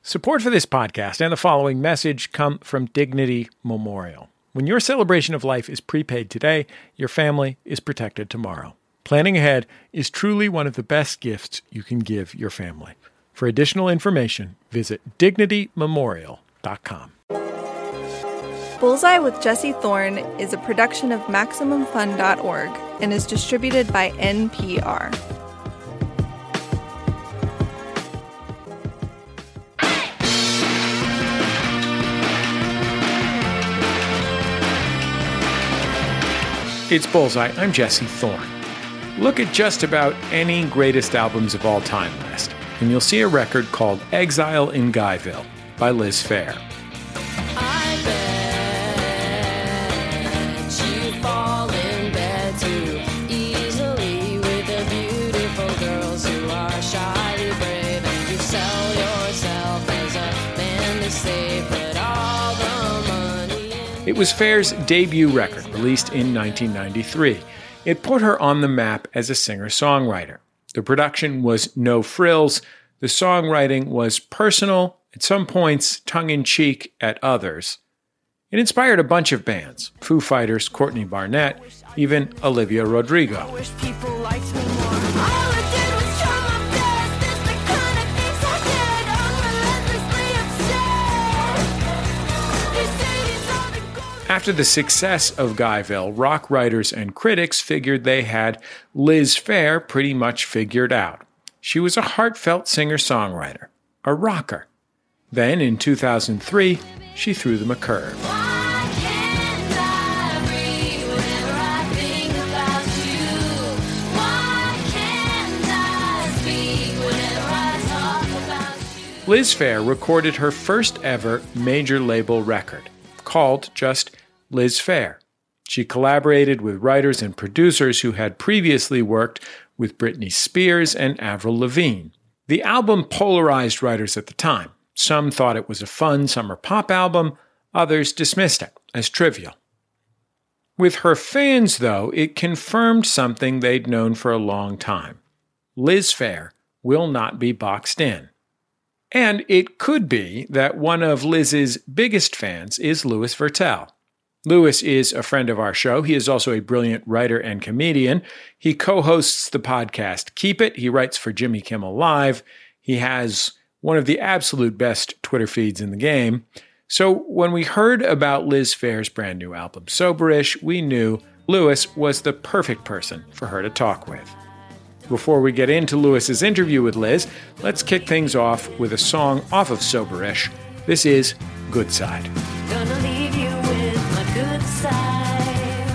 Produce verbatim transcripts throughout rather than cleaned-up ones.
Support for this podcast and the following message come from Dignity Memorial. When your celebration of life is prepaid today, your family is protected tomorrow. Planning ahead is truly one of the best gifts you can give your family. For additional information, visit dignity memorial dot com. Bullseye with Jesse Thorne is a production of Maximum Fun dot org and is distributed by N P R. It's Bullseye. I'm Jesse Thorne. Look at just about any greatest albums of all time list, and you'll see a record called Exile in Guyville by Liz Phair. I bet you fall in bed too easily with the beautiful girls who are shyly brave, and you sell yourself as a man to save, put all the money in. It was Phair's debut record, released in nineteen ninety-three. It put her on the map as a singer-songwriter. The production was no frills. The songwriting was personal, at some points tongue-in-cheek at others. It inspired a bunch of bands: Foo Fighters, Courtney Barnett, even Olivia Rodrigo. I wish people liked me more. All I did was try my best. That's the kind of things I did. I'm relentlessly upset. These cities are the gold. After the success of Guyville, rock writers and critics figured they had Liz Phair pretty much figured out. She was a heartfelt singer-songwriter, a rocker. Then, in two thousand three, she threw them a curve. Why can't I breathe whenever I think about you? Why can't I speak whenever I talk about you? Liz Phair recorded her first ever major label record, called just Liz Phair. She collaborated with writers and producers who had previously worked with Britney Spears and Avril Lavigne. The album polarized writers at the time. Some thought it was a fun summer pop album, others dismissed it as trivial. With her fans, though, it confirmed something they'd known for a long time. Liz Phair will not be boxed in. And it could be that one of Liz's biggest fans is Louis Virtel. Louis is a friend of our show. He is also a brilliant writer and comedian. He co-hosts the podcast Keep It. He writes for Jimmy Kimmel Live. He has one of the absolute best Twitter feeds in the game. So when we heard about Liz Phair's brand new album, Soberish, we knew Louis was the perfect person for her to talk with. Before we get into Louis's interview with Liz, let's kick things off with a song off of Soberish. This is Good Side. Gonna leave you with my good side.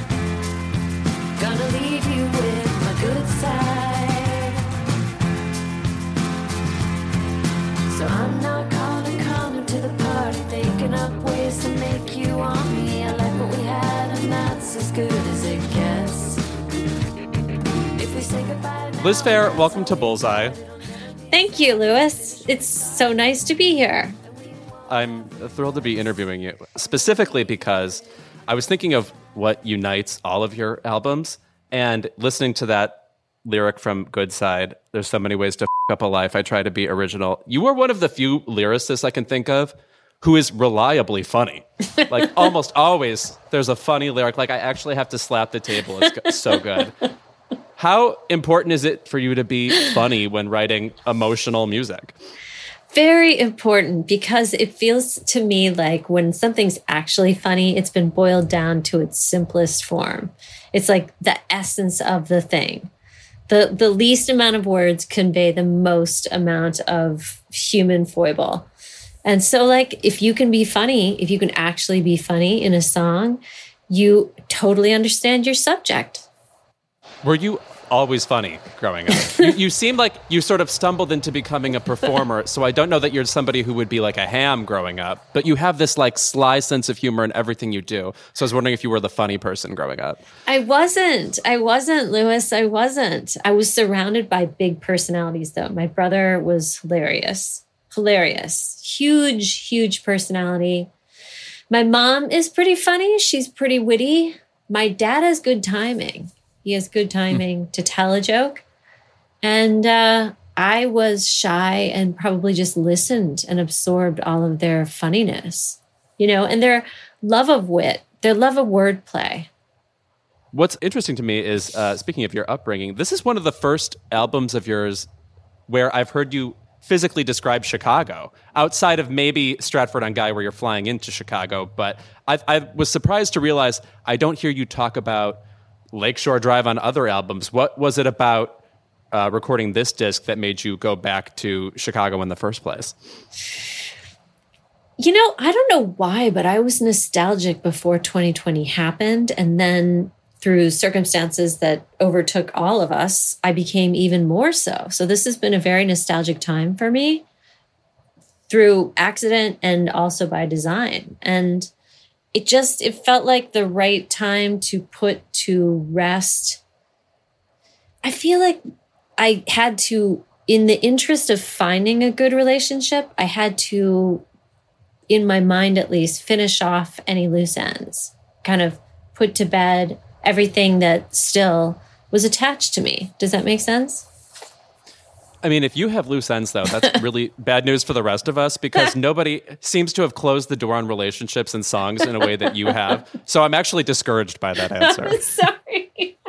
Gonna leave you with my good side. So I'm not calling, coming to the party, thinking up ways to make you want me. I like what we had, and that's as good as it gets. If we say goodbye now, Liz Phair, welcome to Bullseye. Thank you, Louis. It's so nice to be here. I'm thrilled to be interviewing you, specifically because I was thinking of what unites all of your albums, and listening to that lyric from Good Side, there's so many ways to f*** up a life. I try to be original. You are one of the few lyricists I can think of who is reliably funny. Like, almost always, there's a funny lyric. Like, I actually have to slap the table. It's go- so good. How important is it for you to be funny when writing emotional music? Very important, because it feels to me like when something's actually funny, it's been boiled down to its simplest form. It's like the essence of the thing. The, the least amount of words convey the most amount of human foible. And so, like, if you can be funny, if you can actually be funny in a song, you totally understand your subject. Were you always funny growing up? you, you seem like you sort of stumbled into becoming a performer, so I don't know that you're somebody who would be like a ham growing up, but you have this like sly sense of humor in everything you do. So I was wondering if you were the funny person growing up. I wasn't. I wasn't, Louis. I wasn't. I was surrounded by big personalities, though. My brother was hilarious. Hilarious. Huge, huge personality. My mom is pretty funny. She's pretty witty. My dad has good timing. He has good timing to tell a joke. And uh, I was shy and probably just listened and absorbed all of their funniness, you know, and their love of wit, their love of wordplay. What's interesting to me is, uh, speaking of your upbringing, this is one of the first albums of yours where I've heard you physically describe Chicago, outside of maybe Stratford-on-Guy, where you're flying into Chicago. But I, I was surprised to realize I don't hear you talk about Lakeshore Drive on other albums. What was it about uh, recording this disc that made you go back to Chicago in the first place? You know, I don't know why, but I was nostalgic before twenty twenty happened. And then through circumstances that overtook all of us, I became even more so. So this has been a very nostalgic time for me through accident and also by design. And it just, it felt like the right time to put to rest. I feel like I had to, in the interest of finding a good relationship, I had to, in my mind at least, finish off any loose ends, kind of put to bed everything that still was attached to me. Does that make sense? I mean, if you have loose ends, though, that's really bad news for the rest of us, because nobody seems to have closed the door on relationships and songs in a way that you have. So I'm actually discouraged by that answer. I'm sorry.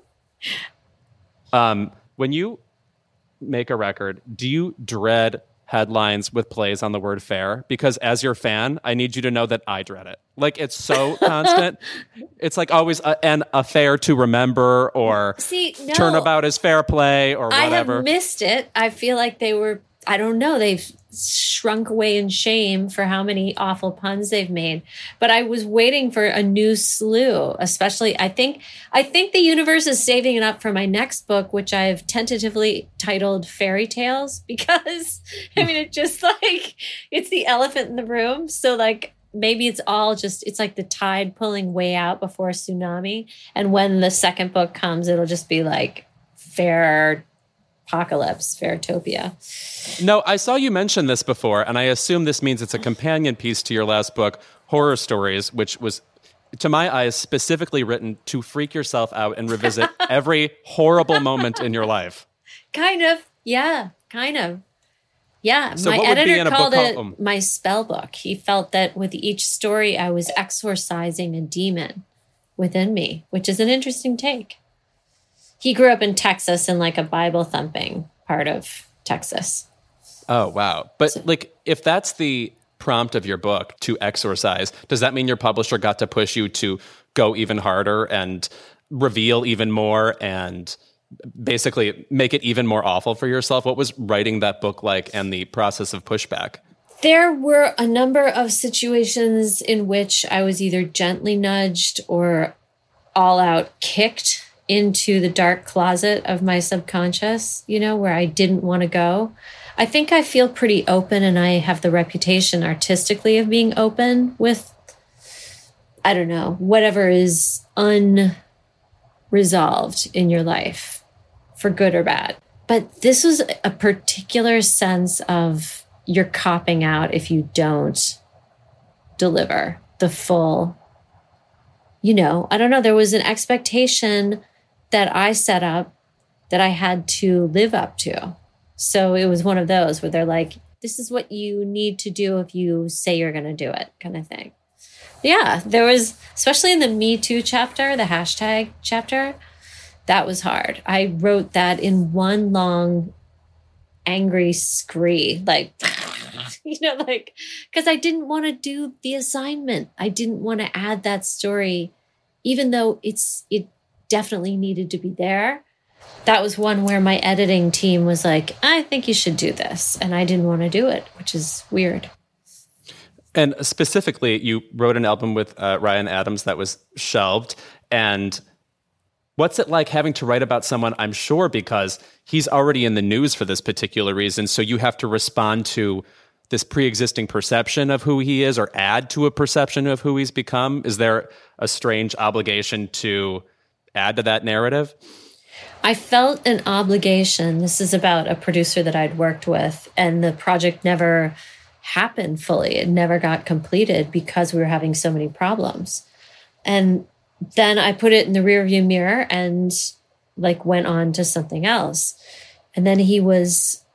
um, when you make a record, do you dread headlines with plays on the word fair? Because as your fan, I need you to know that I dread it. Like, it's so constant. It's like always a, an affair to remember, or See, no, turnabout is fair play, or whatever. I have missed it. I feel like they were, I don't know, they've shrunk away in shame for how many awful puns they've made. But I was waiting for a new slew, especially, I think, I think the universe is saving it up for my next book, which I've tentatively titled Fairy Tales, because, I mean, it just like, it's the elephant in the room. So like, maybe it's all just, it's like the tide pulling way out before a tsunami. And when the second book comes, it'll just be like fair apocalypse, Fairytopia. No, I saw you mention this before, and I assume this means it's a companion piece to your last book, Horror Stories, which was, to my eyes, specifically written to freak yourself out and revisit every horrible moment in your life. Kind of. Yeah, kind of. Yeah, so my what would be editor in a called book it called, um, my spell book. He felt that with each story, I was exorcising a demon within me, which is an interesting take. He grew up in Texas, in like a Bible thumping part of Texas. Oh, wow. But So- like, if that's the prompt of your book, to exorcise, does that mean your publisher got to push you to go even harder and reveal even more and basically make it even more awful for yourself? What was writing that book like, and the process of pushback? There were a number of situations in which I was either gently nudged or all out kicked into the dark closet of my subconscious, you know, where I didn't want to go. I think I feel pretty open, and I have the reputation artistically of being open with, I don't know, whatever is unresolved in your life, for good or bad. But this was a particular sense of you're copping out if you don't deliver the full, you know, I don't know, there was an expectation that I set up that I had to live up to. So it was one of those where they're like, this is what you need to do if you say you're going to do it, kind of thing. Yeah, there was, especially in the Me Too chapter, the hashtag chapter, that was hard. I wrote that in one long angry scree, like, you know, like, because I didn't want to do the assignment. I didn't want to add that story, even though it's it definitely needed to be there. That was one where my editing team was like, I think you should do this. And I didn't want to do it, which is weird. And specifically, you wrote an album with uh, Ryan Adams that was shelved. And what's it like having to write about someone, I'm sure, because he's already in the news for this particular reason, so you have to respond to this pre-existing perception of who he is, or add to a perception of who he's become? Is there a strange obligation to add to that narrative? I felt an obligation. This is about a producer that I'd worked with, and the project never happened fully. It never got completed because we were having so many problems. And then I put it in the rearview mirror and like went on to something else. And then he was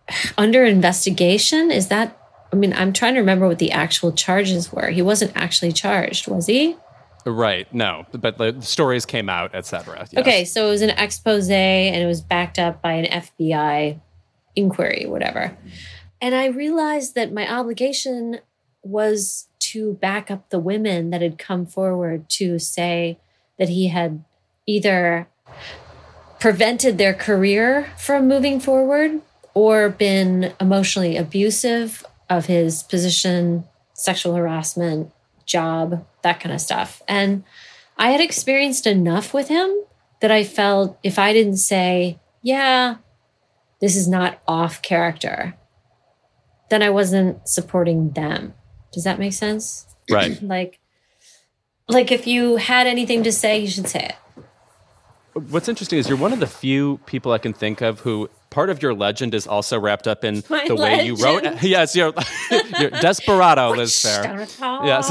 under investigation. Is that, I mean, I'm trying to remember what the actual charges were. He wasn't actually charged, was he? Right. No, but the stories came out, et cetera. Yes. Okay, so it was an expose and it was backed up by an F B I inquiry, whatever. And I realized that my obligation was to back up the women that had come forward to say that he had either prevented their career from moving forward or been emotionally abusive of his position, sexual harassment, job, that kind of stuff. And I had experienced enough with him that I felt if I didn't say, yeah, this is not off character, then I wasn't supporting them. Does that make sense? Right. like, like if you had anything to say, you should say it. What's interesting is you're one of the few people I can think of who part of your legend is also wrapped up in My the way you wrote. legend. Yes, you're, you're desperado, Liz Fair. Yes.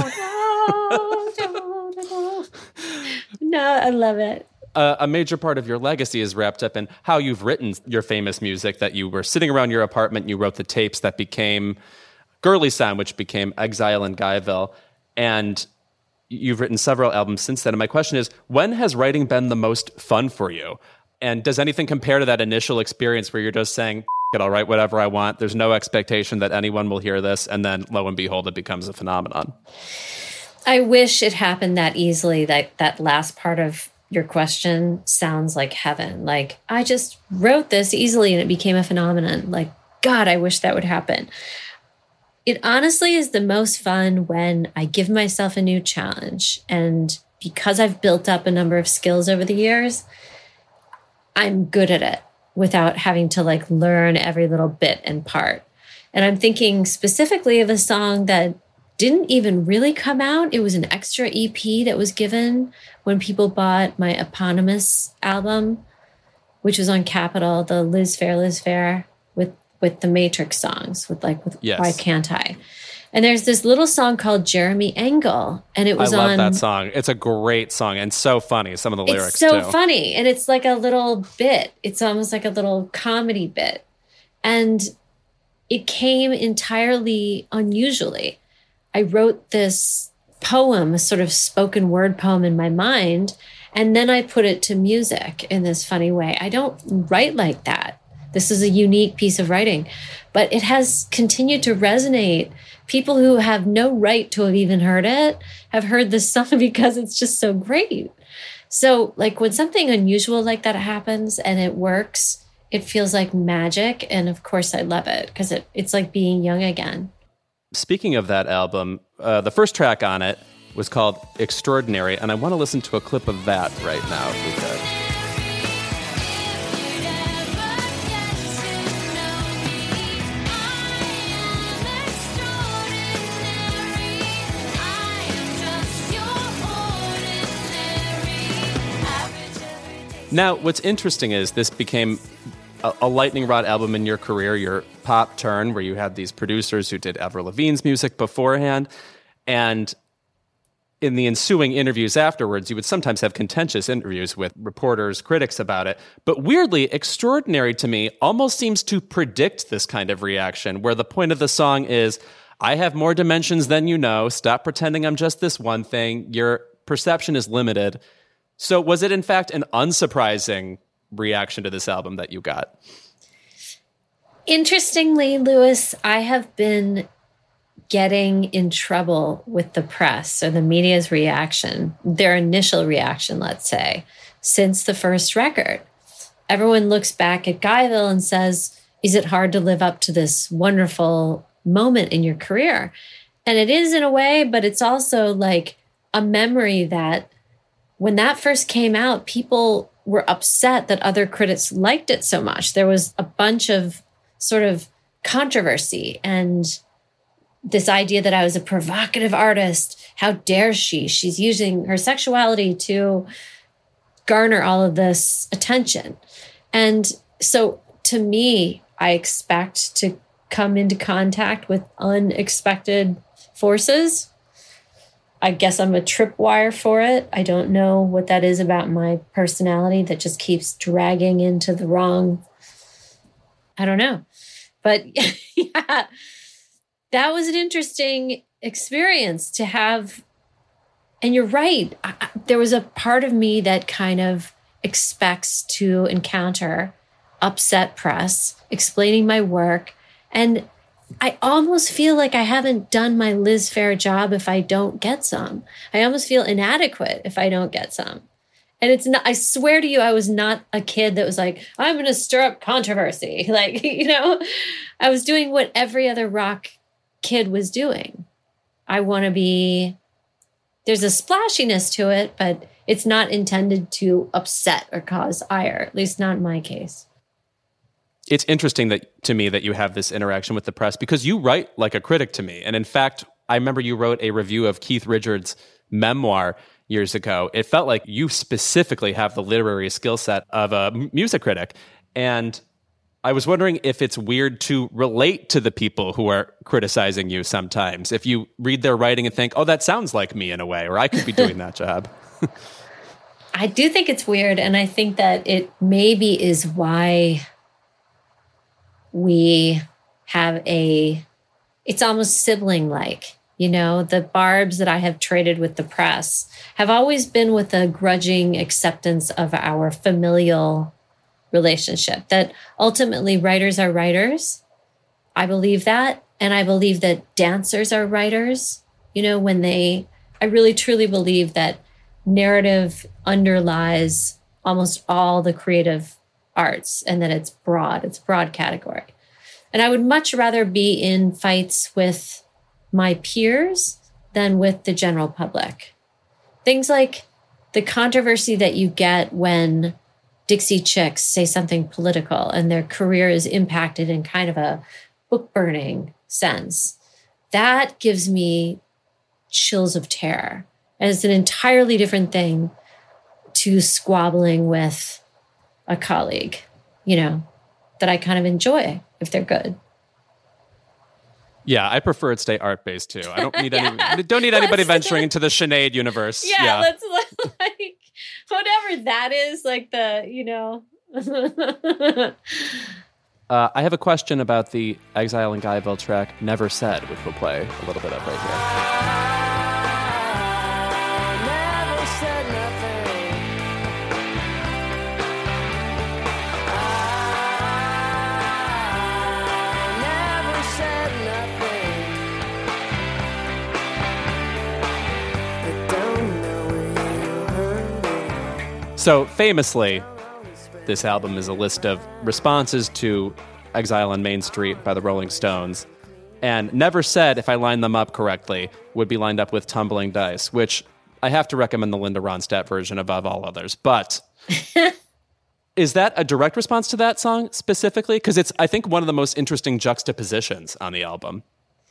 No, I love it. Uh, a major part of your legacy is wrapped up in how you've written your famous music, that you were sitting around your apartment, you wrote the tapes that became Girly Sound, which became Exile in Guyville, and you've written several albums since then. And my question is, when has writing been the most fun for you? And does anything compare to that initial experience where you're just saying, F- it, I'll write whatever I want, there's no expectation that anyone will hear this, and then lo and behold, it becomes a phenomenon? I wish it happened that easily. That that last part of your question sounds like heaven. Like, I just wrote this easily and it became a phenomenon. Like, God, I wish that would happen. It honestly is the most fun when I give myself a new challenge. And because I've built up a number of skills over the years, I'm good at it without having to like learn every little bit and part. And I'm thinking specifically of a song that didn't even really come out. It was an extra E P that was given when people bought my eponymous album, which was on Capitol, the Liz Fair, Liz Fair, with, with the Matrix songs, with like, with Yes. Why Can't I? And there's this little song called Jeremy Engel, and it was I love on... that song. It's a great song and so funny, some of the lyrics It's so too. funny, and it's like a little bit. It's almost like a little comedy bit. And it came entirely unusually. I wrote this poem, a sort of spoken word poem in my mind, and then I put it to music in this funny way. I don't write like that. This is a unique piece of writing, but it has continued to resonate. People who have no right to have even heard it have heard this song because it's just so great. So like when something unusual like that happens and it works, it feels like magic. And of course I love it because it, it's like being young again. Speaking of that album, uh, the first track on it was called Extraordinary, and I want to listen to a clip of that right now, if we could. Now, what's interesting is this became a, a lightning rod album in your career, your pop turn, where you had these producers who did Avril Lavigne's music beforehand. And in the ensuing interviews afterwards, you would sometimes have contentious interviews with reporters, critics about it. But weirdly, Extraordinary to me almost seems to predict this kind of reaction, where the point of the song is, I have more dimensions than you know. Stop pretending I'm just this one thing. Your perception is limited. So was it, in fact, an unsurprising reaction to this album that you got? Interestingly, Lewis, I have been getting in trouble with the press or the media's reaction, their initial reaction, let's say, since the first record. Everyone looks back at Guyville and says, is it hard to live up to this wonderful moment in your career? And it is in a way, but it's also like a memory that when that first came out, people were upset that other critics liked it so much. There was a bunch of sort of controversy and this idea that I was a provocative artist. How dare she? She's using her sexuality to garner all of this attention. And so to me, I expect to come into contact with unexpected forces. I guess I'm a tripwire for it. I don't know what that is about my personality that just keeps dragging into the wrong. I don't know. But yeah, that was an interesting experience to have. And you're right. I, I, there was a part of me that kind of expects to encounter upset press explaining my work. And I almost feel like I haven't done my Liz Phair job if I don't get some. I almost feel inadequate if I don't get some. And it's not, I swear to you, I was not a kid that was like, I'm going to stir up controversy. Like, you know, I was doing what every other rock kid was doing. I want to be, there's a splashiness to it, but it's not intended to upset or cause ire, at least not in my case. It's interesting that to me that you have this interaction with the press because you write like a critic to me. And in fact, I remember you wrote a review of Keith Richards' memoir years ago. It felt like you specifically have the literary skill set of a music critic. And I was wondering if it's weird to relate to the people who are criticizing you sometimes. If you read their writing and think, oh, that sounds like me in a way, or I could be doing that job. I do think it's weird. And I think that it maybe is why we have a, it's almost sibling-like. You know, the barbs that I have traded with the press have always been with a grudging acceptance of our familial relationship, that ultimately writers are writers. I believe that. And I believe that dancers are writers. You know, when they, I really truly believe that narrative underlies almost all the creative arts and that it's broad, it's a broad category. And I would much rather be in fights with my peers than with the general public. Things like the controversy that you get when Dixie Chicks say something political and their career is impacted in kind of a book burning sense. That gives me chills of terror. And it's an entirely different thing to squabbling with a colleague, you know, that I kind of enjoy if they're good. Yeah, I prefer it stay art-based too. I don't need yeah. any. Don't need anybody Let's, venturing into the Sinead universe. Yeah, yeah. let's like whatever that is, like the you know. uh, I have a question about the Exile in Guyville track "Never Said," which we'll play a little bit of right here. So famously, this album is a list of responses to Exile on Main Street by the Rolling Stones. And Never Said, if I line them up correctly, would be lined up with Tumbling Dice, which I have to recommend the Linda Ronstadt version above all others. But is that a direct response to that song specifically? Because it's, I think, one of the most interesting juxtapositions on the album.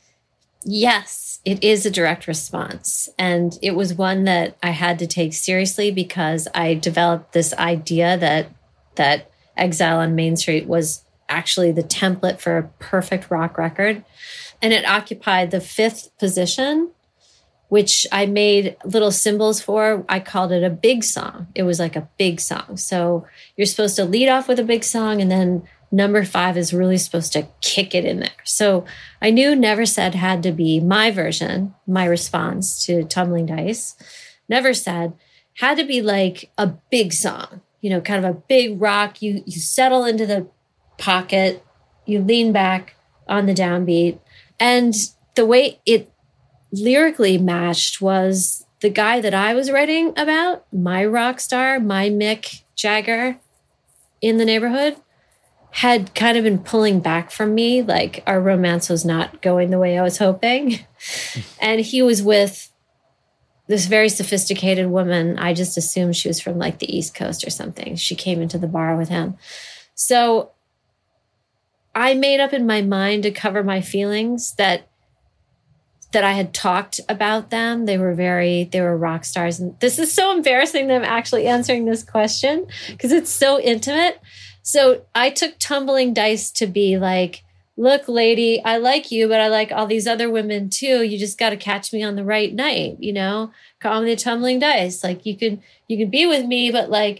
Yes, it is a direct response. And it was one that I had to take seriously because I developed this idea that that Exile on Main Street was actually the template for a perfect rock record. And it occupied the fifth position, which I made little symbols for. I called it a big song. It was like a big song. So you're supposed to lead off with a big song and then number five is really supposed to kick it in there. So I knew Never Said had to be my version, my response to Tumbling Dice. Never Said had to be like a big song, you know, kind of a big rock. You you settle into the pocket, you lean back on the downbeat. And the way it lyrically matched was the guy that I was writing about, my rock star, my Mick Jagger in the neighborhood, had kind of been pulling back from me, like our romance was not going the way I was hoping. And he was with this very sophisticated woman. I just assumed she was from like the East Coast or something. She came into the bar with him. So I made up in my mind to cover my feelings that that I had talked about them. They were very, they were rock stars. And this is so embarrassing that I'm actually answering this question because it's so intimate. So I took Tumbling Dice to be like, look, lady, I like you, but I like all these other women too. You just got to catch me on the right night, you know, call me the Tumbling Dice. Like you could, you could be with me, but like,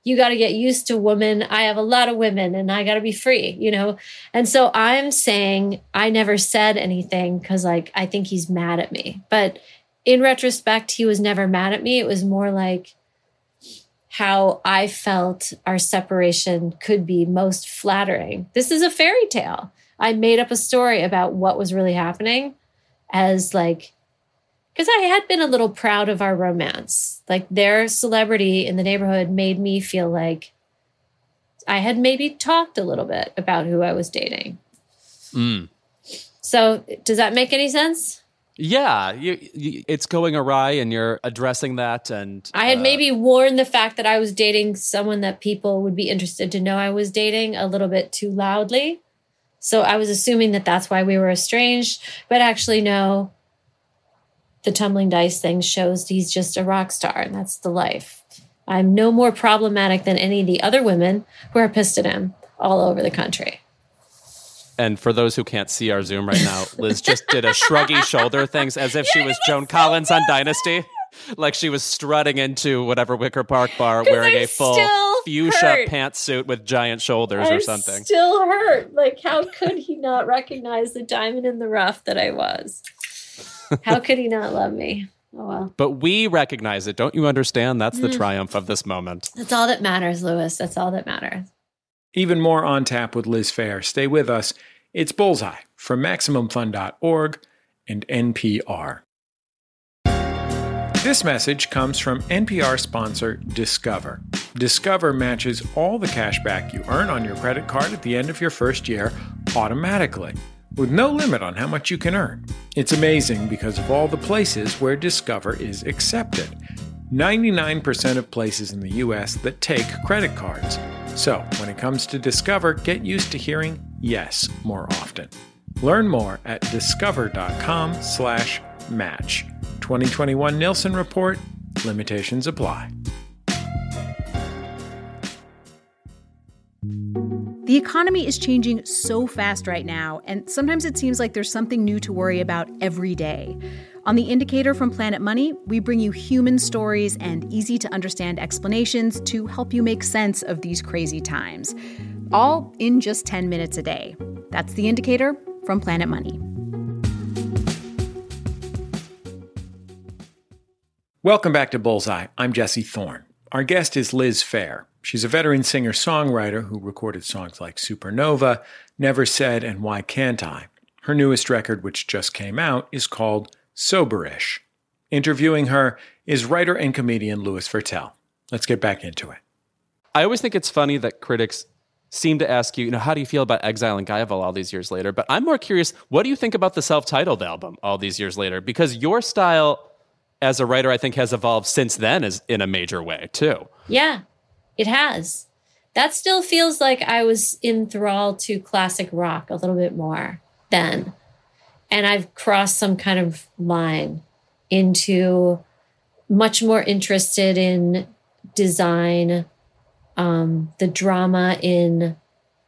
you got to get used to women. I have a lot of women and I got to be free, you know? And so I'm saying I never said anything because like, I think he's mad at me. But in retrospect, he was never mad at me. It was more like how I felt our separation could be most flattering. This is a fairy tale. I made up a story about what was really happening as like, because I had been a little proud of our romance. Like their celebrity in the neighborhood made me feel like I had maybe talked a little bit about who I was dating. Mm. So does that make any sense? Yeah, you, you, it's going awry and you're addressing that. And I had uh, maybe worn the fact that I was dating someone that people would be interested to know I was dating a little bit too loudly. So I was assuming that that's why we were estranged. But actually, no. The tumbling dice thing shows he's just a rock star, and that's the life. I'm no more problematic than any of the other women who are pissed at him all over the country. And for those who can't see our Zoom right now, Liz just did a shruggy shoulder things as if she was Joan Collins on Dynasty. Like she was strutting into whatever Wicker Park bar wearing I'm a full fuchsia hurt. pantsuit with giant shoulders I'm or something. Still hurt. Like, how could he not recognize the diamond in the rough that I was? How could he not love me? Oh, well. But we recognize it. Don't you understand? That's the mm. triumph of this moment. That's all that matters, Louis. That's all that matters. Even more On Tap with Liz Phair. Stay with us. It's Bullseye from Maximum Fun dot org and N P R. This message comes from N P R sponsor Discover. Discover matches all the cash back you earn on your credit card at the end of your first year automatically, with no limit on how much you can earn. It's amazing because of all the places where Discover is accepted. ninety-nine percent of places in the U S that take credit cards. So, when it comes to Discover, get used to hearing yes more often. Learn more at discover.com slash match. twenty twenty-one Nielsen Report. Limitations apply. The economy is changing so fast right now, and sometimes it seems like there's something new to worry about every day. On The Indicator from Planet Money, we bring you human stories and easy-to-understand explanations to help you make sense of these crazy times. All in just ten minutes a day. That's The Indicator from Planet Money. Welcome back to Bullseye. I'm Jesse Thorne. Our guest is Liz Phair. She's a veteran singer-songwriter who recorded songs like Supernova, Never Said, and Why Can't I? Her newest record, which just came out, is called Soberish. Interviewing her is writer and comedian Louis Virtel. Let's get back into it. I always think it's funny that critics seem to ask you, you know, how do you feel about Exile and Guyval all these years later? But I'm more curious, what do you think about the self-titled album all these years later? Because your style as a writer, I think, has evolved since then as in a major way, too. Yeah, it has. That still feels like I was enthralled to classic rock a little bit more then. And I've crossed some kind of line into much more interested in design, um, the drama in,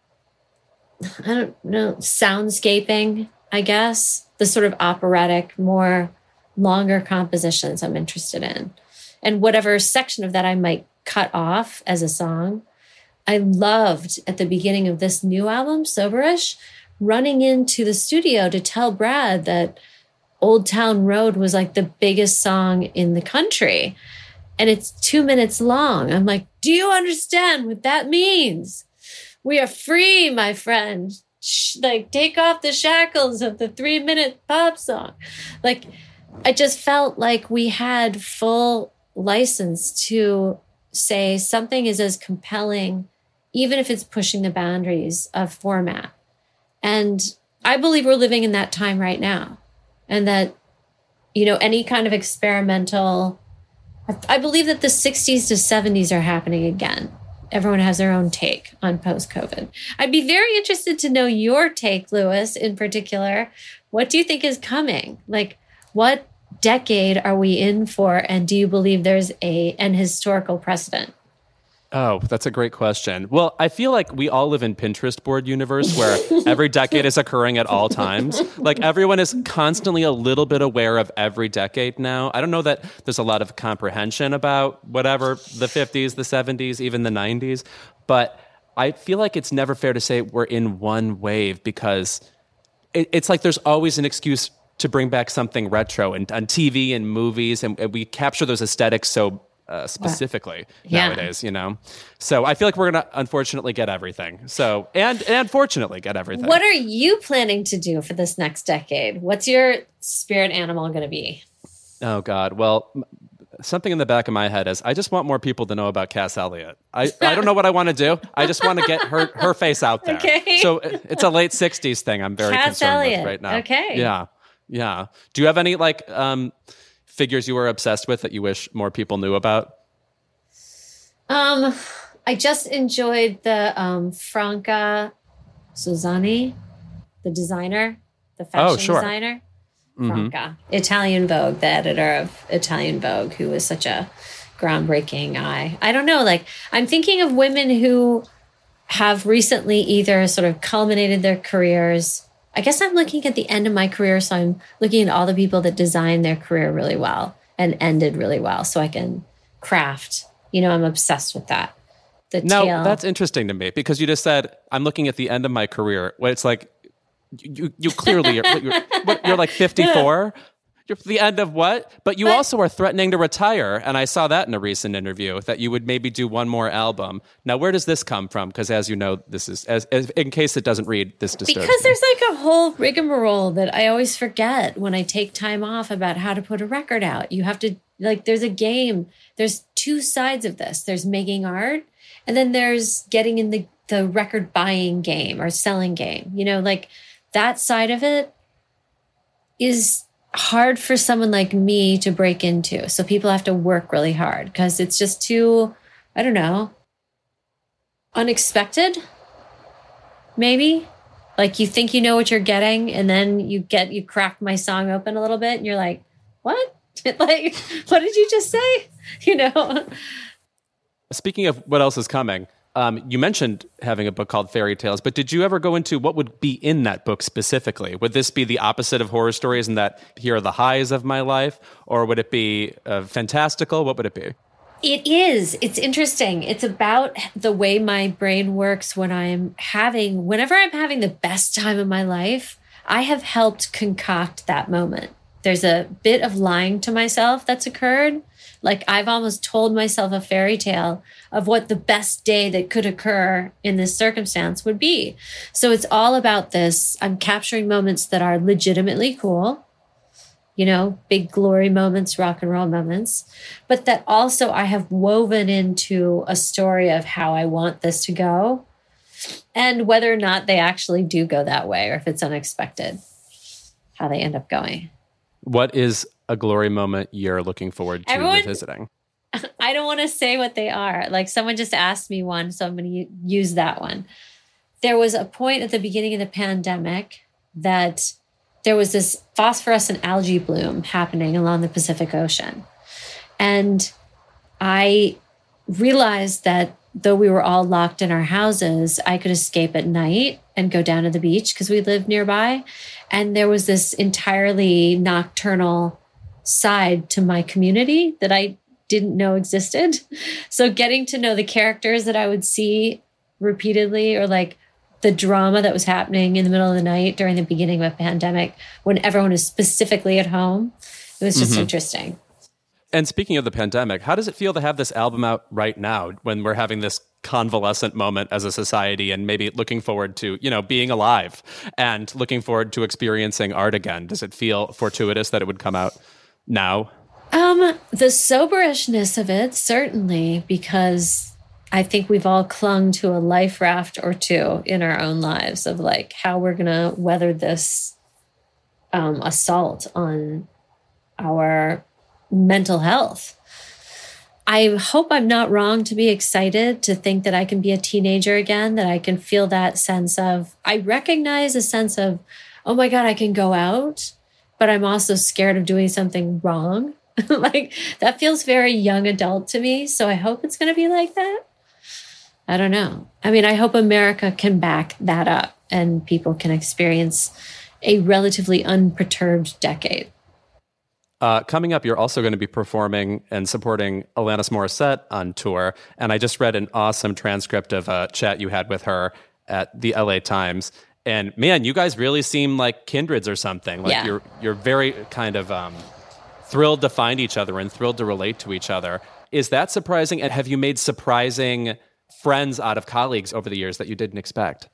I don't know, soundscaping, I guess. The sort of operatic, more longer compositions I'm interested in. And whatever section of that I might cut off as a song. I loved at the beginning of this new album, Soberish, running into the studio to tell Brad that Old Town Road was like the biggest song in the country. And it's two minutes long. I'm like, do you understand what that means? We are free, my friend. Shh, like, take off the shackles of the three minute pop song. Like, I just felt like we had full license to say something is as compelling, even if it's pushing the boundaries of format. And I believe we're living in that time right now. And that, you know, any kind of experimental, I believe that the sixties to seventies are happening again. Everyone has their own take on post-COVID. I'd be very interested to know your take, Louis, in particular. What do you think is coming? Like, what decade are we in for? And do you believe there's a an historical precedent? Oh, that's a great question. Well, I feel like we all live in Pinterest board universe where every decade is occurring at all times. Like everyone is constantly a little bit aware of every decade now. I don't know that there's a lot of comprehension about whatever the fifties, the seventies, even the nineties, but I feel like it's never fair to say we're in one wave because it, it's like there's always an excuse to bring back something retro and on T V and movies, and, and we capture those aesthetics so Uh, specifically yeah. nowadays, you know? So I feel like we're going to unfortunately get everything. So, and, and fortunately get everything. What are you planning to do for this next decade? What's your spirit animal going to be? Oh God. Well, something in the back of my head is I just want more people to know about Cass Elliot. I, I don't know what I want to do. I just want to get her, her face out there. Okay. So it's a late sixties thing I'm very Cass concerned Elliot. with right now. Okay. Yeah. Yeah. Do you have any like, um, figures you were obsessed with that you wish more people knew about? Um, I just enjoyed the um, Franca Susani, the designer, the fashion Oh, sure. designer. Mm-hmm. Franca, Italian Vogue, the editor of Italian Vogue, who was such a groundbreaking eye. I don't know, like I'm thinking of women who have recently either sort of culminated their careers. I guess I'm looking at the end of my career, so I'm looking at all the people that designed their career really well and ended really well, so I can craft. You know, I'm obsessed with that. The no, tail. That's interesting to me because you just said I'm looking at the end of my career. Well, it's like you you clearly are, you're, what, you're like fifty-four. You're the end of what? But you but, also are threatening to retire, and I saw that in a recent interview that you would maybe do one more album. Now, where does this come from? Because as you know, this is as, as in case it doesn't read, this disturbs because me. there's like a whole rigmarole that I always forget when I take time off about how to put a record out. You have to like there's a game. There's two sides of this. There's making art, and then there's getting in the the record buying game or selling game. You know, like that side of it is hard for someone like me to break into. So people have to work really hard because it's just too, I don't know, unexpected, maybe. Like you think you know what you're getting and then you get, you crack my song open a little bit and you're like, what? Like, what did you just say? You know? Speaking of what else is coming, Um, you mentioned having a book called Fairy Tales, but did you ever go into what would be in that book specifically? Would this be the opposite of horror stories and that here are the highs of my life? Or would it be uh, fantastical? What would it be? It is. It's interesting. It's about the way my brain works when I'm having, whenever I'm having the best time of my life, I have helped concoct that moment. There's a bit of lying to myself that's occurred. Like I've almost told myself a fairy tale of what the best day that could occur in this circumstance would be. So it's all about this. I'm capturing moments that are legitimately cool, you know, big glory moments, rock and roll moments, but that also I have woven into a story of how I want this to go and whether or not they actually do go that way or if it's unexpected, how they end up going. What is a glory moment you're looking forward to Everyone, revisiting? I don't want to say what they are. Like someone just asked me one, so I'm going to use that one. There was a point at the beginning of the pandemic that there was this phosphorescent algae bloom happening along the Pacific Ocean. And I realized that though we were all locked in our houses, I could escape at night and go down to the beach because we lived nearby. And there was this entirely nocturnal side to my community that I didn't know existed. So getting to know the characters that I would see repeatedly or like the drama that was happening in the middle of the night during the beginning of a pandemic when everyone is specifically at home, it was just mm-hmm. interesting. And speaking of the pandemic, how does it feel to have this album out right now when we're having this convalescent moment as a society and maybe looking forward to, you know, being alive and looking forward to experiencing art again? Does it feel fortuitous that it would come out now? Um, the soberishness of it, certainly, because I think we've all clung to a life raft or two in our own lives of like how we're going to weather this um, assault on our mental health. I hope I'm not wrong to be excited to think that I can be a teenager again, that I can feel that sense of, I recognize a sense of, oh my God, I can go out, but I'm also scared of doing something wrong. Like that feels very young adult to me. So I hope it's going to be like that. I don't know. I mean, I hope America can back that up and people can experience a relatively unperturbed decade. Uh, coming up, you're also going to be performing and supporting Alanis Morissette on tour. And I just read an awesome transcript of a chat you had with her at the L A Times. And man, you guys really seem like kindreds or something. Like yeah. you're you're very kind of um, thrilled to find each other and thrilled to relate to each other. Is that surprising? And have you made surprising friends out of colleagues over the years that you didn't expect?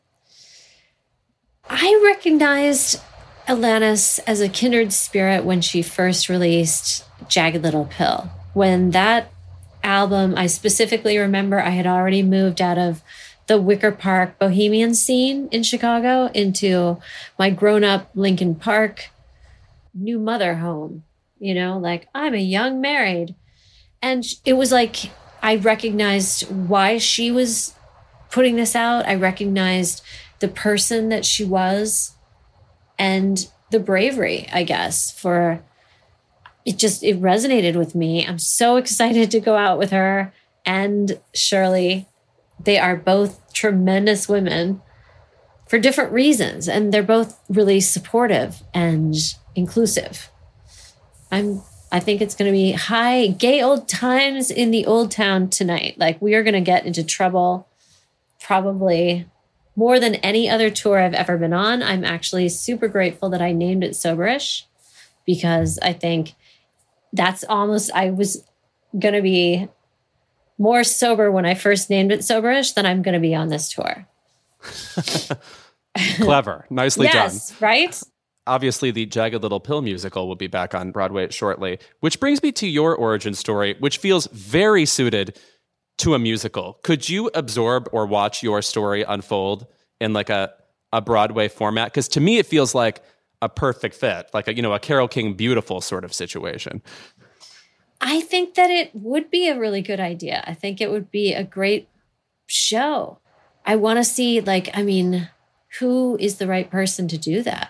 I recognized Alanis as a kindred spirit when she first released Jagged Little Pill. When that album, I specifically remember I had already moved out of the Wicker Park bohemian scene in Chicago into my grown-up Lincoln Park new mother home. You know, like I'm a young married. And it was like I recognized why she was putting this out. I recognized the person that she was and the bravery, I guess, for it just, it resonated with me. I'm so excited to go out with her and Shirley. They are both tremendous women for different reasons, and they're both really supportive and inclusive. I'm, I think it's going to be high, gay old times in the old town tonight. Like we are going to get into trouble probably more than any other tour I've ever been on. I'm actually super grateful that I named it Soberish because I think that's almost, I was going to be more sober when I first named it Soberish than I'm going to be on this tour. Clever. Nicely yes, done. Yes, right? Obviously, the Jagged Little Pill musical will be back on Broadway shortly, which brings me to your origin story, which feels very suited to a musical. Could you absorb or watch your story unfold in like a, a Broadway format? Because to me, it feels like a perfect fit, like a, you know, a Carole King Beautiful sort of situation. I think that it would be a really good idea. I think it would be a great show. I want to see, like, I mean, who is the right person to do that?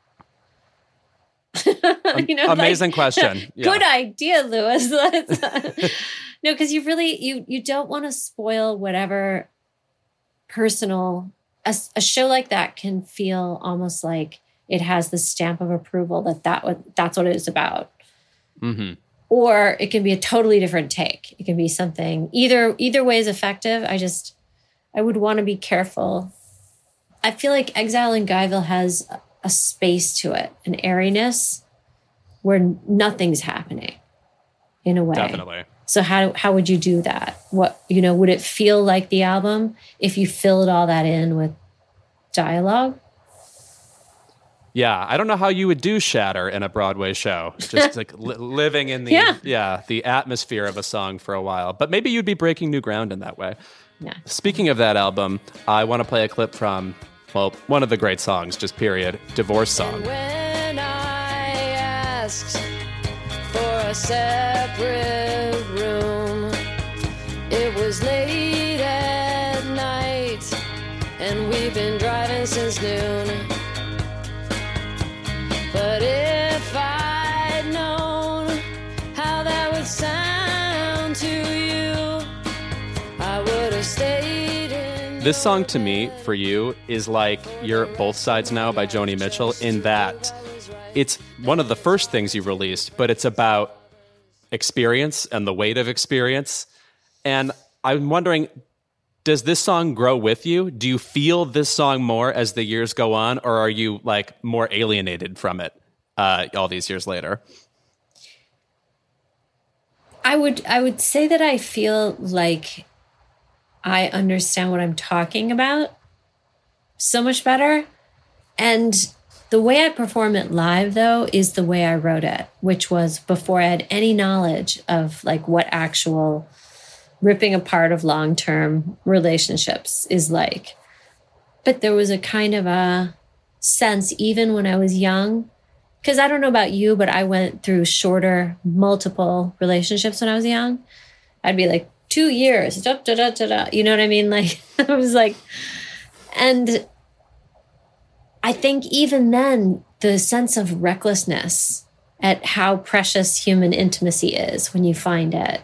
you know, Amazing like, question. Yeah. Good idea, Louis. No, because you really, you you don't want to spoil whatever personal, a, a show like that can feel almost like it has the stamp of approval that, that that's what it's about. Mm-hmm. Or it can be a totally different take. It can be something, either either way is effective. I just, I would want to be careful. I feel like Exile in Guyville has a, a space to it, an airiness where nothing's happening in a way. Definitely. So how how would you do that? What, you know, would it feel like the album if you filled all that in with dialogue? Yeah, I don't know how you would do Shatter in a Broadway show, just like li- living in the yeah. yeah the atmosphere of a song for a while. But maybe you'd be breaking new ground in that way. Yeah. Speaking of that album, I want to play a clip from, well, one of the great songs, just period, Divorce Song. When I asked for a separate room, it was late at night, and we've been driving since noon. But if I'd known how that would sound to you, I would have stayed in. This song to me, for you, is like You're Both Sides Now by Joni Mitchell, in that it's one of the first things you released, but it's about experience and the weight of experience. And I'm wondering, does this song grow with you? Do you feel this song more as the years go on, or are you like more alienated from it uh, all these years later? I would I would say that I feel like I understand what I'm talking about so much better. And the way I perform it live, though, is the way I wrote it, which was before I had any knowledge of like what actual ripping apart of long-term relationships is like. But there was a kind of a sense, even when I was young, because I don't know about you, but I went through shorter, multiple relationships when I was young. I'd be like, two years, da, da, da, da, da. You know what I mean? Like, I was like, and I think even then, the sense of recklessness at how precious human intimacy is when you find it,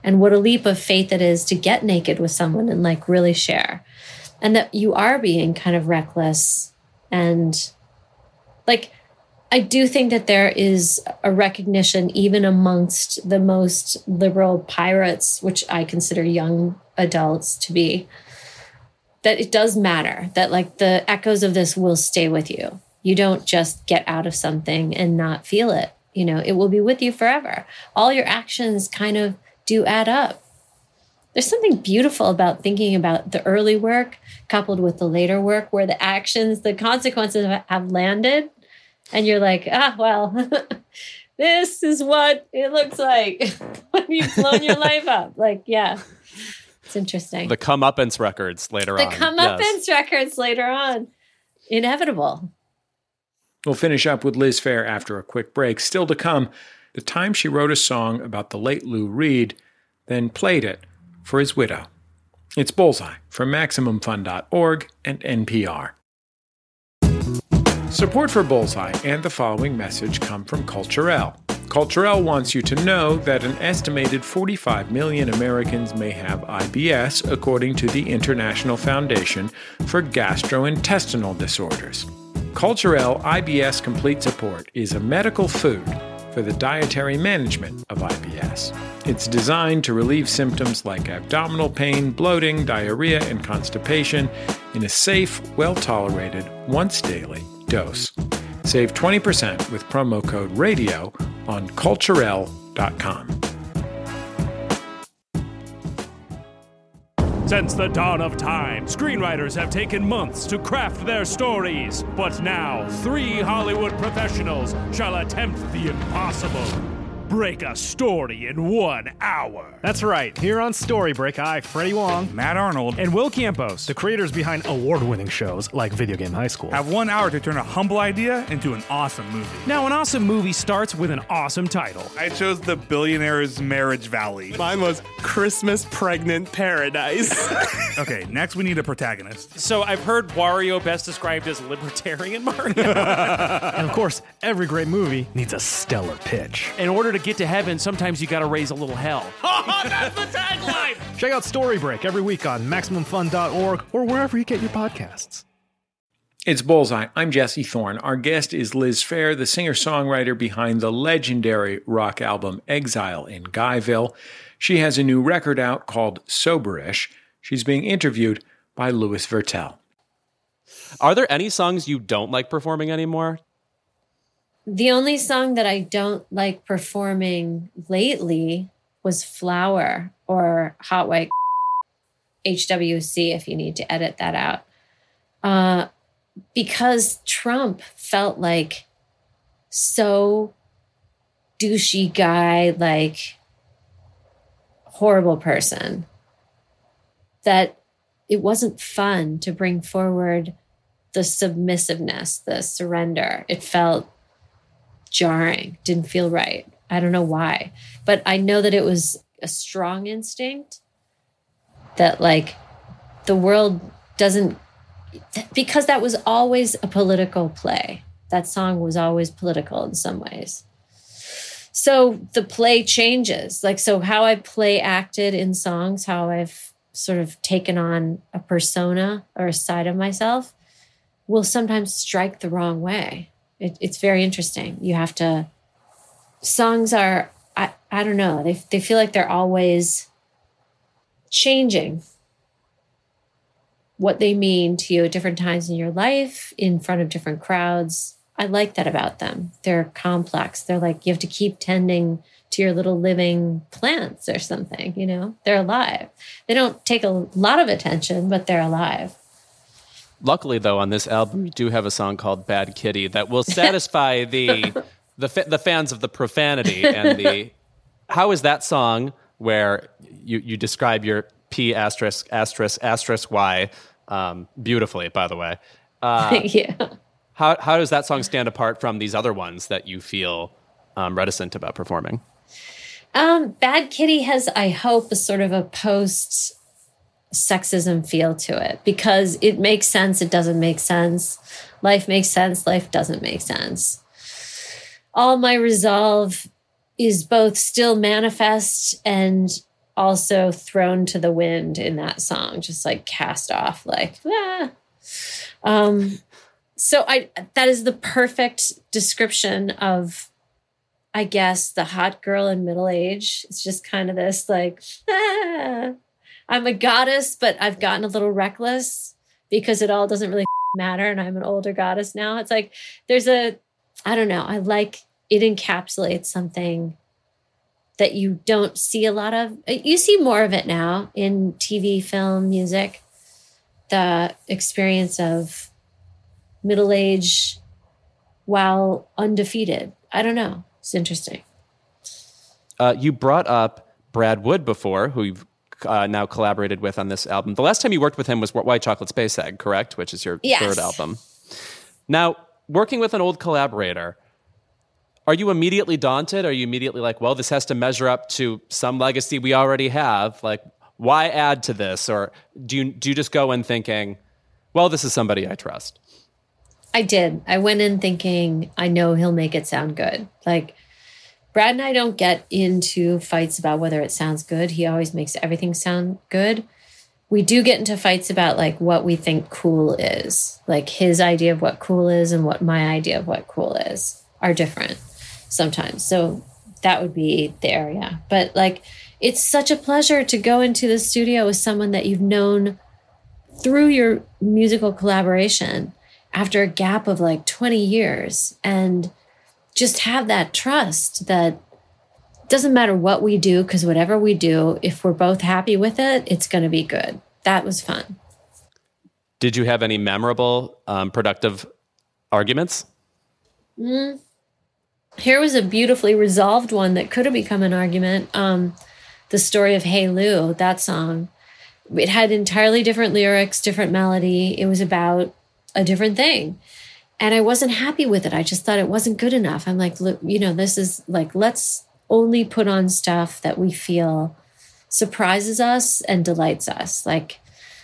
And what a leap of faith it is to get naked with someone and like really share. And that you are being kind of reckless. And like, I do think that there is a recognition even amongst the most liberal pirates, which I consider young adults to be, that it does matter, that like the echoes of this will stay with you. You don't just get out of something and not feel it. You know, it will be with you forever. All your actions kind of do add up. There's something beautiful about thinking about the early work coupled with the later work where the actions, the consequences have landed. And you're like, ah, well, this is what it looks like when you've blown your life up. Like, yeah, it's interesting. The comeuppance records later the on. The comeuppance yes. records later on. Inevitable. We'll finish up with Liz Phair after a quick break. Still to come, the time she wrote a song about the late Lou Reed, then played it for his widow. It's Bullseye from Maximum Fun dot org and N P R. Support for Bullseye and the following message come from Culturelle. Culturelle wants you to know that an estimated forty-five million Americans may have I B S, according to the International Foundation for Gastrointestinal Disorders. Culturelle I B S Complete Support is a medical food for the dietary management of I B S. It's designed to relieve symptoms like abdominal pain, bloating, diarrhea, and constipation in a safe, well-tolerated, once-daily dose. Save twenty percent with promo code RADIO on culturelle dot com. Since the dawn of time, screenwriters have taken months to craft their stories. But now, three Hollywood professionals shall attempt the impossible. Break a story in one hour. That's right. Here on Story Break, I, Freddie Wong, Matt Arnold, and Will Campos, the creators behind award-winning shows like Video Game High School, have one hour to turn a humble idea into an awesome movie. Now, an awesome movie starts with an awesome title. I chose The Billionaire's Marriage Valley. Mine was Christmas Pregnant Paradise. Okay, next we need a protagonist. So I've heard Wario best described as libertarian Mario. And of course, every great movie needs a stellar pitch. In order to get to heaven, sometimes you gotta raise a little hell. That's the tagline! Check out Story Break every week on Maximum Fun dot org or wherever you get your podcasts. It's Bullseye. I'm Jesse Thorne. Our guest is Liz Phair, the singer-songwriter behind the legendary rock album Exile in Guyville. She has a new record out called Soberish. She's being interviewed by Louis Virtel. Are there any songs you don't like performing anymore? The only song that I don't like performing lately was Flower or Hot White H W C, if you need to edit that out. Uh, because Trump felt like so douchey guy, like horrible person, that it wasn't fun to bring forward the submissiveness, the surrender. It felt jarring, didn't feel right. I don't know why, but I know that it was a strong instinct that like the world doesn't, because that was always a political play. That song was always political in some ways. So the play changes. Like, so how I play acted in songs, how I've sort of taken on a persona or a side of myself will sometimes strike the wrong way. It, it's very interesting. You have to, songs are, I, I don't know, they they feel like they're always changing what they mean to you at different times in your life, in front of different crowds. I like that about them. They're complex. They're like, you have to keep tending to your little living plants or something, you know? They're alive. They don't take a lot of attention, but they're alive. Luckily, though, on this album, you do have a song called Bad Kitty that will satisfy the the fa- the fans of the profanity and the... How is that song where you, you describe your P asterisk asterisk asterisk Y um, beautifully, by the way. Uh, yeah. How how does that song stand apart from these other ones that you feel um, reticent about performing? Um, Bad Kitty has, I hope, a sort of a post... sexism feel to it because it makes sense. It doesn't make sense. Life makes sense. Life doesn't make sense. All my resolve is both still manifest and also thrown to the wind in that song, just like cast off, like, ah. Um, so I, that is the perfect description of, I guess, the hot girl in middle age. It's just kind of this like, ah, I'm a goddess, but I've gotten a little reckless because it all doesn't really matter. And I'm an older goddess now. It's like, there's a, I don't know. I like it encapsulates something that you don't see a lot of. You see more of it now in T V, film, music. The experience of middle age while undefeated. I don't know. It's interesting. Uh, you brought up Brad Wood before, who you've uh, now collaborated with on this album. The last time you worked with him was White Chocolate Space Egg, correct? Which is your yes. third album. Now, working with an old collaborator, are you immediately daunted? Are you immediately like, well, this has to measure up to some legacy we already have? Like, why add to this? Or do you, do you just go in thinking, well, this is somebody I trust? I did. I went in thinking, I know he'll make it sound good. Like, Brad and I don't get into fights about whether it sounds good. He always makes everything sound good. We do get into fights about like what we think cool is. Like his idea of what cool is and what my idea of what cool is are different sometimes. So that would be the area. But like, it's such a pleasure to go into the studio with someone that you've known through your musical collaboration after a gap of like twenty years and just have that trust that doesn't matter what we do, because whatever we do, if we're both happy with it, it's going to be good. That was fun. Did you have any memorable, um, productive arguments? Mm. Here was a beautifully resolved one that could have become an argument. Um, the story of Hey Lou, that song. It had entirely different lyrics, different melody. It was about a different thing. And I wasn't happy with it. I just thought it wasn't good enough. I'm like, look, you know, this is like, let's only put on stuff that we feel surprises us and delights us. Like,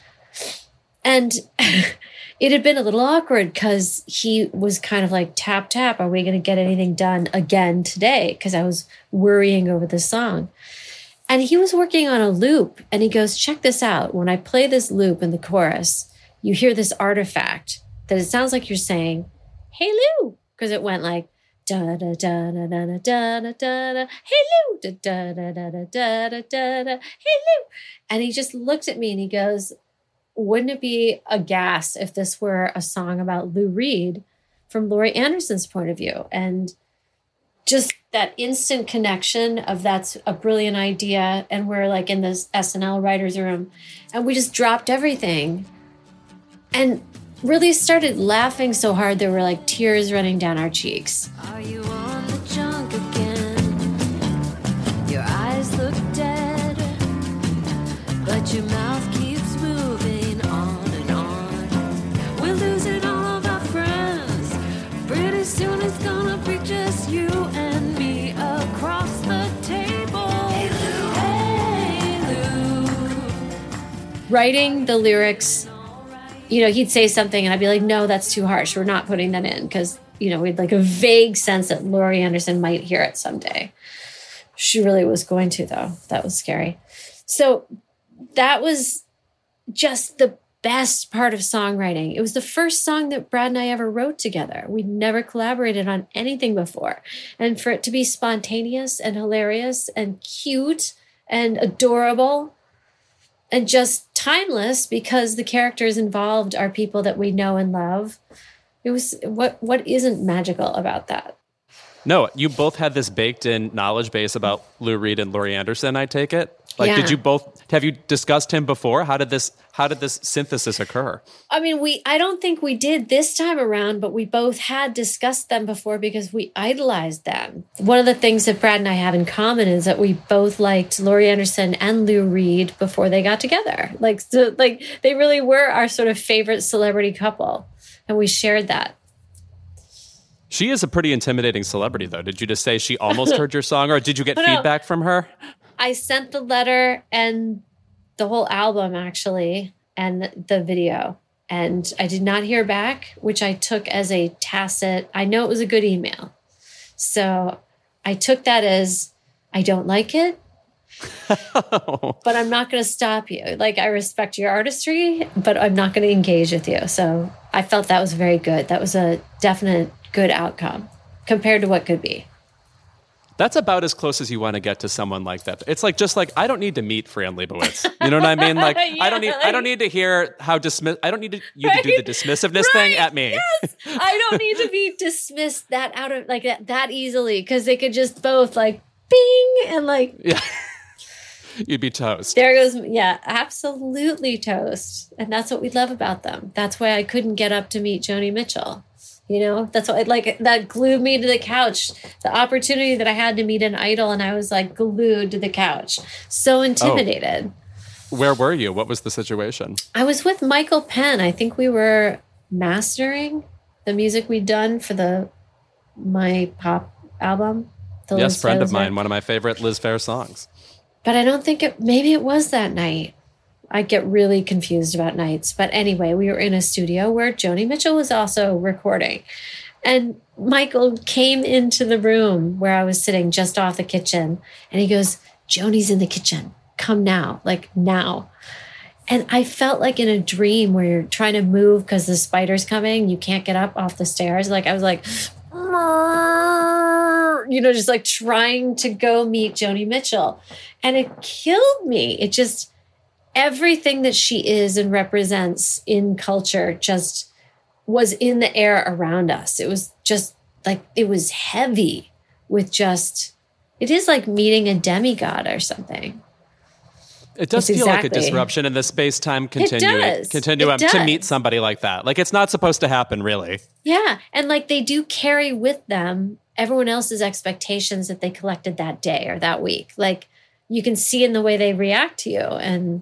and it had been a little awkward because he was kind of like, tap, tap, are we going to get anything done again today? Because I was worrying over the song. And he was working on a loop and he goes, check this out. When I play this loop in the chorus, you hear this artifact that it sounds like you're saying, hey, Lou, because it went like, da da da da da da da da da, hey, Lou, da da da da da da da da da, hey, Lou. And he just looked at me and he goes, wouldn't it be a gas if this were a song about Lou Reed from Laurie Anderson's point of view? And just that instant connection of that's a brilliant idea. And we're like in this S N L writer's room and we just dropped everything and really started laughing so hard there were like tears running down our cheeks. Are you on the junk again? Your eyes look dead, but your mouth keeps moving on and on. We're losing all of our friends. Pretty soon it's gonna be just you and me across the table. Hey Lou, hey Lou. Writing the lyrics, you know, he'd say something and I'd be like, no, that's too harsh. We're not putting that in because, you know, we had like a vague sense that Laurie Anderson might hear it someday. She really was going to, though. That was scary. So that was just the best part of songwriting. It was the first song that Brad and I ever wrote together. We'd never collaborated on anything before. And for it to be spontaneous and hilarious and cute and adorable and just timeless because the characters involved are people that we know and love. It was what what isn't magical about that? No, you both had this baked in knowledge base about Lou Reed and Laurie Anderson, I take it. Like, yeah. Did you both, have you discussed him before? How did this, how did this synthesis occur? I mean, we, I don't think we did this time around, but we both had discussed them before because we idolized them. One of the things that Brad and I have in common is that we both liked Laurie Anderson and Lou Reed before they got together. Like, so, like they really were our sort of favorite celebrity couple. And we shared that. She is a pretty intimidating celebrity, though. Did you just say she almost heard your song, or did you get no, feedback from her? I sent the letter and the whole album, actually, and the video. And I did not hear back, which I took as a tacit, I know it was a good email. So I took that as, I don't like it. But I'm not going to stop you. Like, I respect your artistry, but I'm not going to engage with you. So I felt that was very good. That was a definite good outcome compared to what could be. That's about as close as you want to get to someone like that. It's like, just like, I don't need to meet Fran Lebowitz. You know what I mean? Like, yeah, I don't need, like, I don't need to hear how dismiss. I don't need to, you right? to do the dismissiveness right? thing at me. Yes. I don't need to be dismissed that out of like that, that easily. Cause they could just both like bing and like, yeah. You'd be toast. There goes, yeah, absolutely toast. And that's what we love about them. That's why I couldn't get up to meet Joni Mitchell. You know, that's what like that glued me to the couch. The opportunity that I had to meet an idol, and I was like glued to the couch. So intimidated. Oh. Where were you? What was the situation? I was with Michael Penn. I think we were mastering the music we'd done for the my pop album. The yes, Liz friend Phair of mine, one of my favorite Liz Phair songs. But I don't think it, maybe it was that night. I get really confused about nights. But anyway, we were in a studio where Joni Mitchell was also recording. And Michael came into the room where I was sitting just off the kitchen. And he goes, Joni's in the kitchen. Come now, like now. And I felt like in a dream where you're trying to move because the spider's coming. You can't get up off the stairs. Like I was like, you know, just like trying to go meet Joni Mitchell. And it killed me. It just... everything that she is and represents in culture just was in the air around us. It was just like, it was heavy with just, it is like meeting a demigod or something. It does it's feel exactly. like a disruption in the space-time continuum, it does. continuum it does. to meet somebody like that. Like, it's not supposed to happen, really. Yeah. And like they do carry with them everyone else's expectations that they collected that day or that week. Like you can see in the way they react to you. And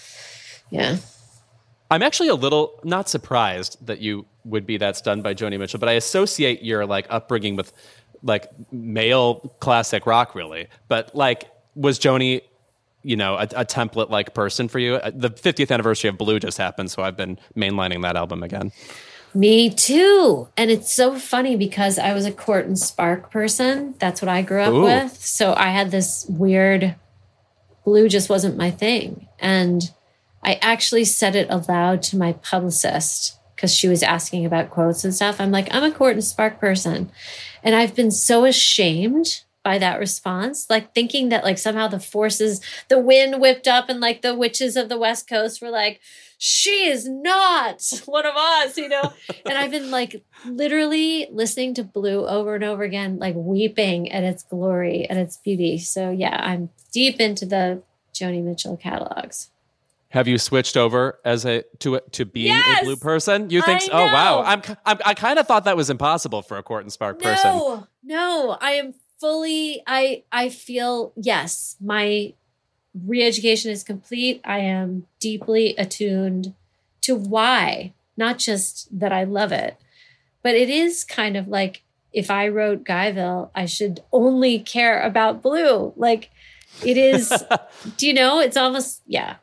yeah. I'm actually a little not surprised that you would be that stunned by Joni Mitchell, but I associate your like upbringing with like male classic rock, really. But like, was Joni, you know, a, a template like person for you? The fiftieth anniversary of Blue just happened, so I've been mainlining that album again. Me too. And it's so funny because I was a Court and Spark person. That's what I grew up Ooh. with. So I had this weird, Blue just wasn't my thing. And I actually said it aloud to my publicist because she was asking about quotes and stuff. I'm like, I'm a Court and Spark person. And I've been so ashamed by that response, like thinking that like somehow the forces, the wind whipped up and like the witches of the West Coast were like, she is not one of us, you know? And I've been like literally listening to Blue over and over again, like weeping at its glory and its beauty. So yeah, I'm deep into the Joni Mitchell catalogs. Have you switched over as a to to being yes! a Blue person? You think? I So? Oh know. wow! I'm, I'm I kind of thought that was impossible for a Court and Spark person. No, no, I am fully. I I feel yes. My re-education is complete. I am deeply attuned to why, not just that I love it, but it is kind of like if I wrote Guyville, I should only care about Blue. Like it is. Do you know? It's almost yeah.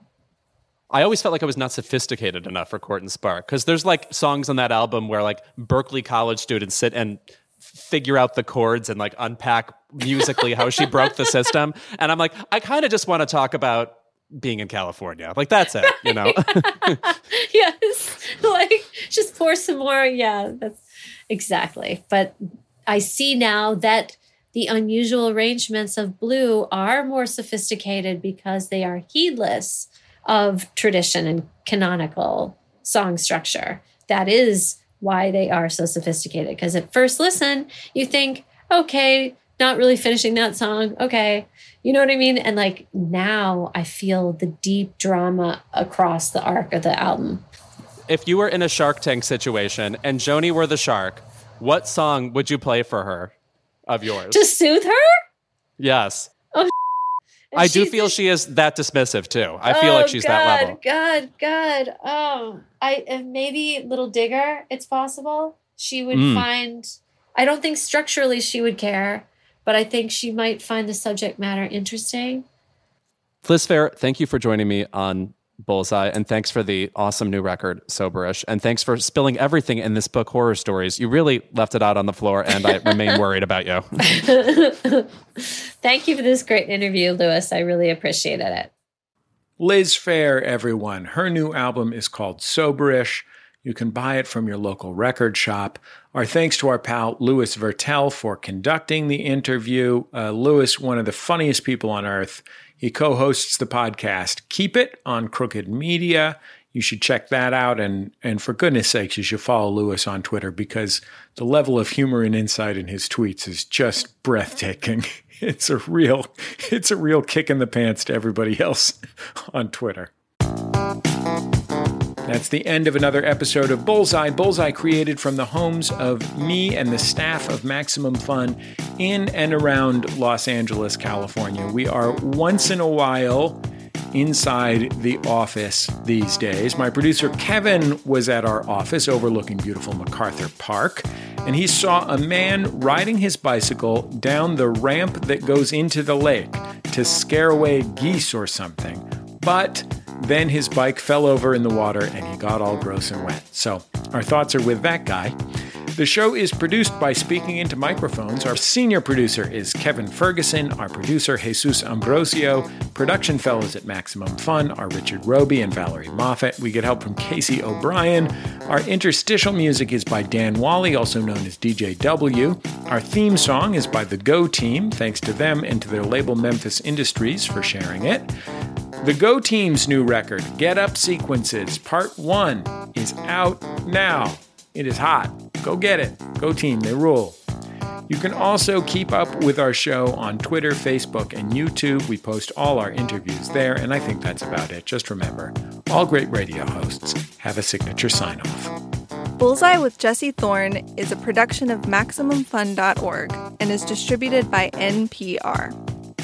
I always felt like I was not sophisticated enough for Court and Spark because there's like songs on that album where like Berkeley college students sit and figure out the chords and like unpack musically how she broke the system. And I'm like, I kind of just want to talk about being in California. Like that's it, you know? Yes. Like just pour some more. Yeah, that's exactly. But I see now that the unusual arrangements of Blue are more sophisticated because they are heedless of tradition and canonical song structure. That is why they are so sophisticated. Because at first listen, you think, okay, not really finishing that song. Okay. You know what I mean? And like now I feel the deep drama across the arc of the album. If you were in a Shark Tank situation and Joni were the shark, what song would you play for her of yours? To soothe her? Yes. Oh, I do feel she is that dismissive too. I feel oh, like she's God, that level. God, God. Oh, I uh, maybe Little Digger. It's possible she would Mm. find. I don't think structurally she would care, but I think she might find the subject matter interesting. Liz Phair, thank you for joining me on Bullseye. And thanks for the awesome new record, Soberish. And thanks for spilling everything in this book, Horror Stories. You really left it out on the floor, and I remain worried about you. Thank you for this great interview, Louis. I really appreciated it. Liz Phair, everyone. Her new album is called Soberish. You can buy it from your local record shop. Our thanks to our pal Louis Vertel for conducting the interview. Uh, Louis, one of the funniest people on earth. He co-hosts the podcast Keep It on Crooked Media. You should check that out. And, and for goodness sakes, you should follow Louis on Twitter because the level of humor and insight in his tweets is just breathtaking. It's a real, it's a real kick in the pants to everybody else on Twitter. That's the end of another episode of Bullseye. Bullseye created from the homes of me and the staff of Maximum Fun in and around Los Angeles, California. We are once in a while inside the office these days. My producer Kevin was at our office overlooking beautiful MacArthur Park, and he saw a man riding his bicycle down the ramp that goes into the lake to scare away geese or something. But then his bike fell over in the water and he got all gross and wet. So our thoughts are with that guy. The show is produced by Speaking Into Microphones. Our senior producer is Kevin Ferguson. Our producer, Jesus Ambrosio. Production fellows at Maximum Fun are Richard Roby and Valerie Moffat. We get help from Casey O'Brien. Our interstitial music is by Dan Wally, also known as D J W. Our theme song is by the Go Team. Thanks to them and to their label Memphis Industries for sharing it. The Go Team's new record, Get Up Sequences, Part one, is out now. It is hot. Go get it. Go Team, they rule. You can also keep up with our show on Twitter, Facebook, and YouTube. We post all our interviews there, and I think that's about it. Just remember, all great radio hosts have a signature sign-off. Bullseye with Jesse Thorne is a production of Maximum Fun dot org and is distributed by N P R.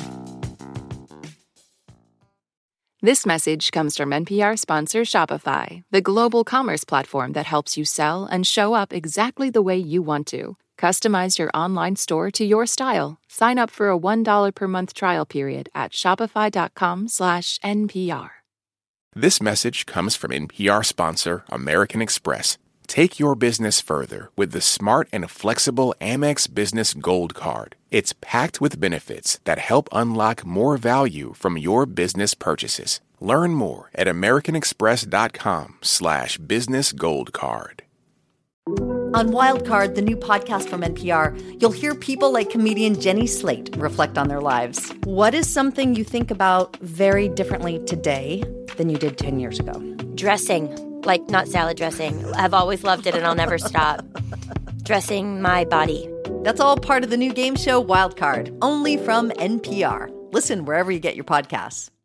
This message comes from N P R sponsor Shopify, the global commerce platform that helps you sell and show up exactly the way you want to. Customize your online store to your style. Sign up for a one dollar per month trial period at shopify.com slash NPR. This message comes from N P R sponsor American Express. Take your business further with the smart and flexible Amex Business Gold Card. It's packed with benefits that help unlock more value from your business purchases. Learn more at americanexpress.com slash business gold card. On Wildcard, the new podcast from N P R, you'll hear people like comedian Jenny Slate reflect on their lives. What is something you think about very differently today than you did ten years ago? Dressing. Like, not salad dressing. I've always loved it and I'll never stop. Dressing my body. That's all part of the new game show Wildcard, only from N P R. Listen wherever you get your podcasts.